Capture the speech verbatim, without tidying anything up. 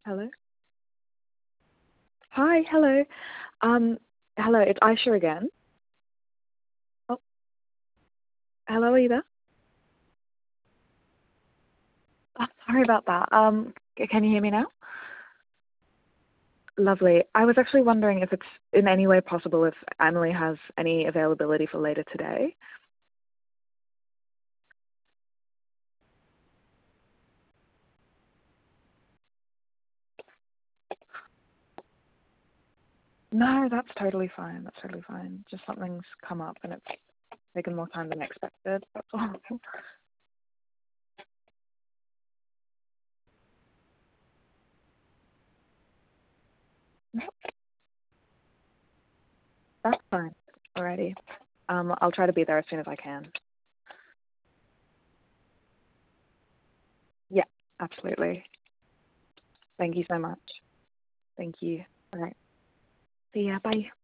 Hello. Hi, hello. Um, hello, it's Aisha again. Oh, hello, are you there? Oh, sorry about that. Um, c- can you hear me now? Lovely. I was actually wondering if it's in any way possible if Emily has any availability for later today. No, that's totally fine. That's totally fine. Just something's come up and it's taken more time than expected. That's all. That's fine. Alrighty. Um, I'll try to be there as soon as I can. Yeah, absolutely. Thank you so much. Thank you. All right. See ya. Bye.